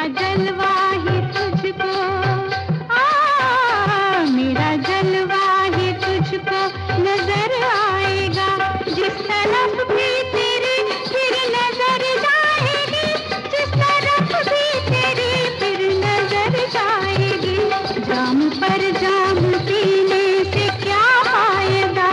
जलवा ही तुझको, मेरा जलवा ही तुझको नजर आएगा। जिस तरफ भी तेरी फिर नजर जाएगी, जिस तरफ भी तेरी फिर नजर जाएगी। जाम पर जाम पीने से क्या फायदा,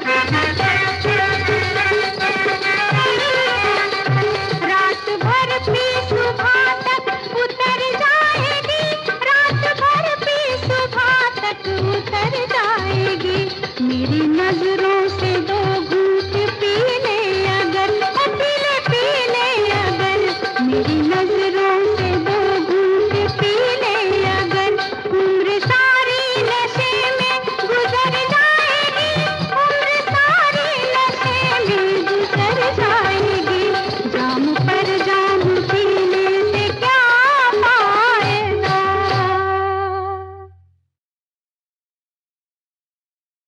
रात भर पी सुबह तक उतर जाएगी, रात भर पी सुबह तक उतर जाएगी। मेरी नजरों से दो घूंट पी ले अगर, पी ले अगर, मेरी